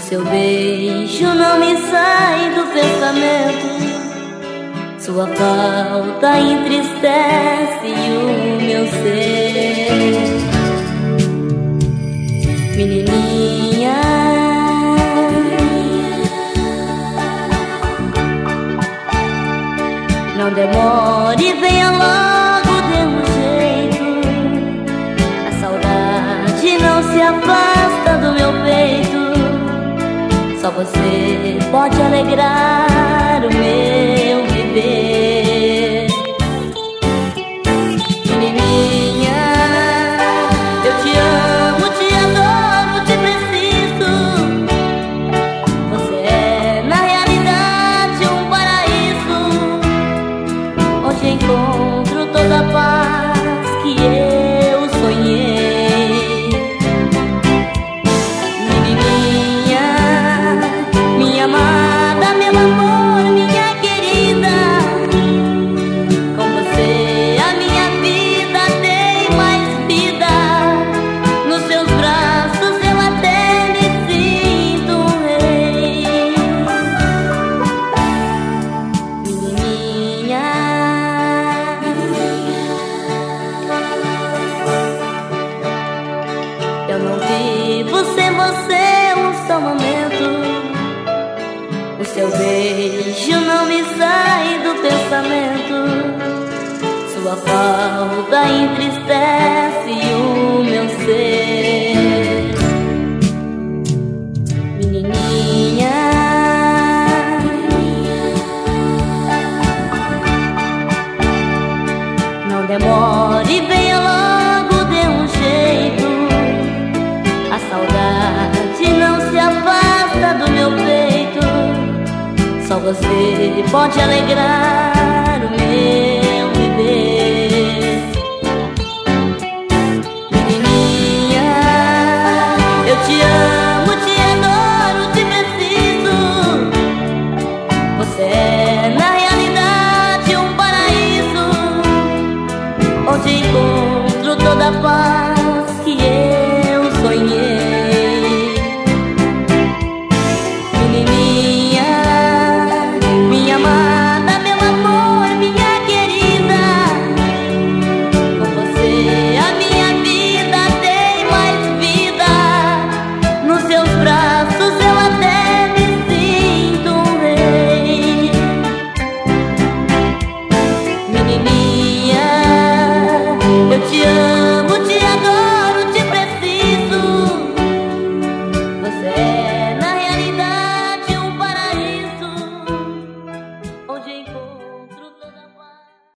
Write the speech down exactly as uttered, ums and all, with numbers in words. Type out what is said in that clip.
seu beijo não me sai do pensamento. Sua falta entristece o meu ser. Menininha, não demore, venha logo, dê um jeito. A saudade não se afasta do meu peito. Só você pode alegrar o meu viver. Menininha, eu te amo, te adoro, te preciso. Você é na realidade um paraíso, onde encontro toda a paz que eu sonhei. Eu não vivo sem você um só momento. O seu beijo não me sai do pensamento. Sua falta entristece o meu ser. Menininha, não demore, venha logo, dê um jeito. A saudade não se afasta do meu peito. Só você pode alegrar o meu viver. Menininha, eu te amo, te adoro, te preciso. Você é na realidade um paraíso, onde encontro toda a paz que eu sonhei. Eu te amo.